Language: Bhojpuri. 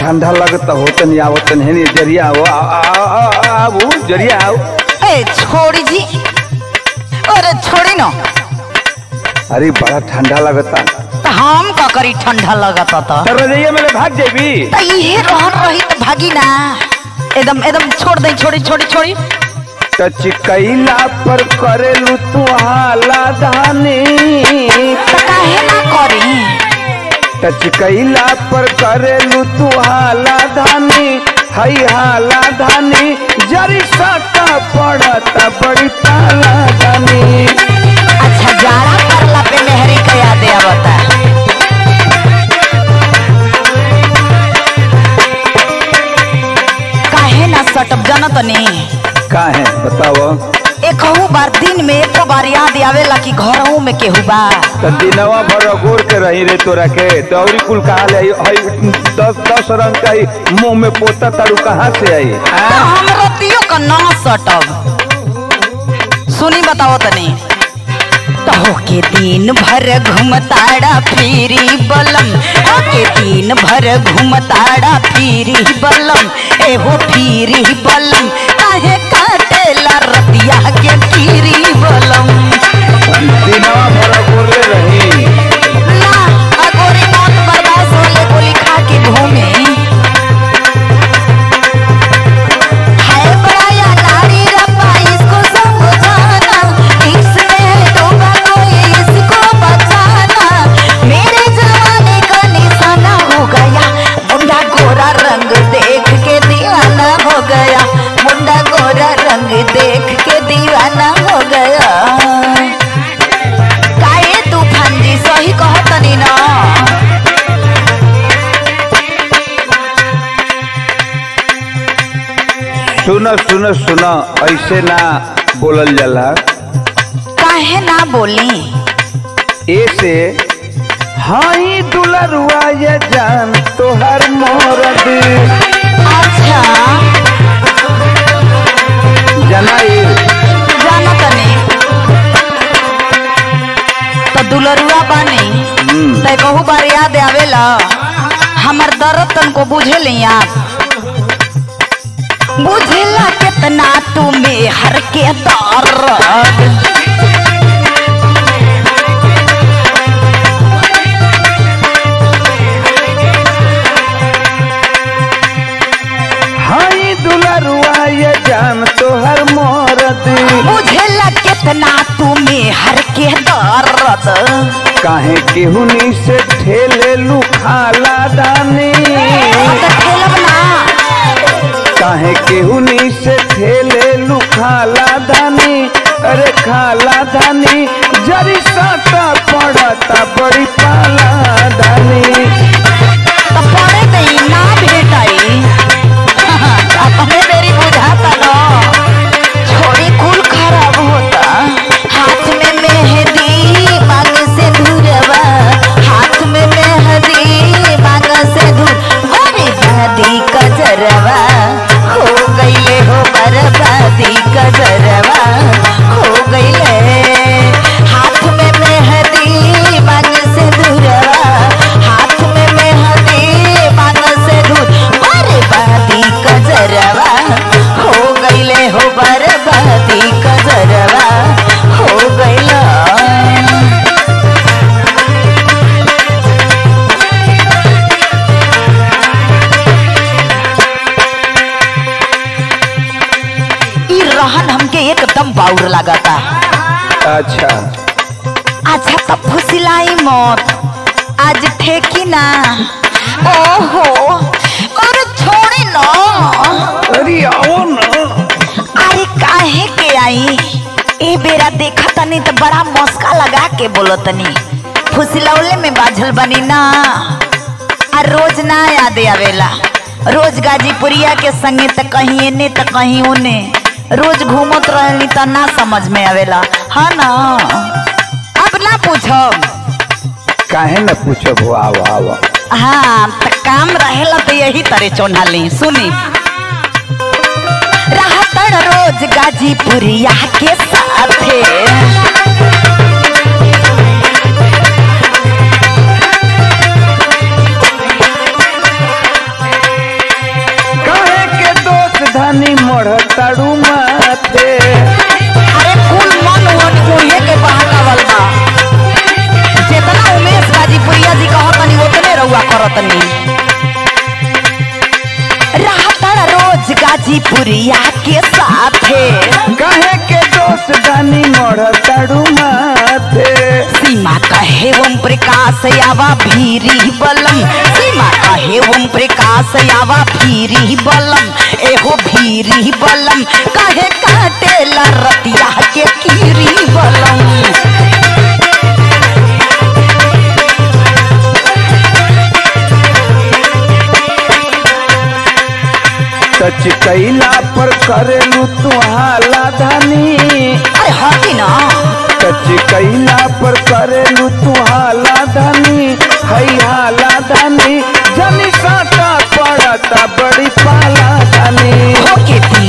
ठंडा लगता हो तनी आवत नहीं जरिया आओ जरिया आओ। ए छोड़ी जी, अरे छोड़ी ना। अरे बड़ा ठंडा लगता। तो हम का करी ठंडा लगता तो रजैया मेरे भाग जाबी। तो ये रहन रही तो भागी ना। एकदम एकदम छोड़ दे, छोड़ी छोड़ी छोड़ी। टच कैला पर करेलू तू हाला धानी। तो काहे ना करी। टच कैला पर करेलू तू हाला धानी। हई हाला धानी जरी साटा पड़ता बड़ी पाला धानी। अच्छा जाड़ा करला पे मेहरी का याद आवता। काहे ना सटब जानत नहीं। काहे बताओ। एक बार दिन में एक बार याद आवेला कि घरों में केहू बा। तो दिनवा भर गोर के रही रे तोरा के दौरी कुल कहा ले हई 10 रंग का मुंह में पोता तारू कहाँ से आई। तो हम रतियों का ना सटब। सुनी बताओ तनी। तो के दिन भर घूमताड़ा फिरी बलम। के दिन भर घूमताड़ा फिरी बलम। एहो फिरी बलम काहे काटेला रतिया के फिरी बलम। दिनवा भर गोरे रही ना अगोरी मौत बर्दाश्त होले गोली खा के घूमे। हाय बड़ा या नारी रब्बा इसको समझाना। इसमें डूबा कोई इसको बचाना। मेरे जमाने का निशाना हो गया। मुंडा गोरा रंग देख के दीवाना हो गया। मुंडा गोरा रंग देख के दीवाना हो गया। काहे तूफान जी सही कहतनी ना। सुनो सुनो सुनो ऐसे ना बोलल जाला। काहे ना बोली। ऐसे हाई दुलरुआ ये जान तोहर मोरद। अच्छा जनाई जाना तनी। तो दुलरुआ बानी ते कहू बार याद आवेला। हमर दर्द तन को बुझे ली आप। बुझेला कितना तुम्हें हर के दर्द। हाई दुलरुआ ये जान तोहर मोरद। बुझेला कितना तुम्हें हर के दर्द। काहे केहुनी से ठेले लू खाला दानी। तो खेलब ना। काहे केहुनी से ठेले लू खाला धानी। अरे खाला धानी जरी साटा पड़ता बड़ी पाला धानी। तो पड़े दई ना भेटाई। अपने मेरी बुझाता लो। छोड़ी कुल खराब होता। हाथ में मेहंदी मांग से धुरवा। हाथ में मेहंदी मांग से धुर। बर्बादी कजरवा हो गईले हो। बर्बादी कजरवा हो गईले। हाथ में मेहंदी मांग से धुरवा। हाथ में मेहंदी मांग से धुर। बर्बादी कजरवा हो गईले हो। बर्बादी कजरवा हो गईला। ई रहन हमके एकदम बाउर लगाता। अच्छा अच्छा तब फुसिलाई मत। आज ठेकी ना। ओहो अरे छोड़ी ना। अरे आओ ना। अरे काहे के आई। ए बेरा देखा तनी तो बड़ा मस्का लगा के बोलो तनी। फुसिलौले में बाझल बनी ना। आ रोज ना याद आवेला। रोज गाजीपुरिया के संगे त कहीं एने त कहीं ओने। रोज घूमत रहनी त ना समझ में आवेला। हाँ ना अब ना पूछो। काहे न पूछो भो आओ आओ। हाँ त काम रहेला तो यही तरह चोना ली। सुनी रहतन रोज गाजीपुरिया के साथे। मढ़ताड़ू माथे। अरे कुल मन वन उहे के बहाकावल बा। जितना उमेश गाजीपुरिया जी कहतनी उतने रउआ करतनी। रहता रोज गाजीपुरिया के साथे। काहे के दोस्त दानी मढ़ताड़ू माथे। सीमा कहे ओम प्रकाश आवा भीरी बलम। सीमा कहे ओम प्रकाश आवा भीरी बलम। एहो भीरी बलम कहे काटेला रतिया के कीरी बलम। टच कैला पर करेलू तू हाला धानी। अरे हटी ना। टच कैला पर करेलू तू हाला धानी। हई हाला धानी जनी साटा पड़ता बड़ी पाला धानी। होके पी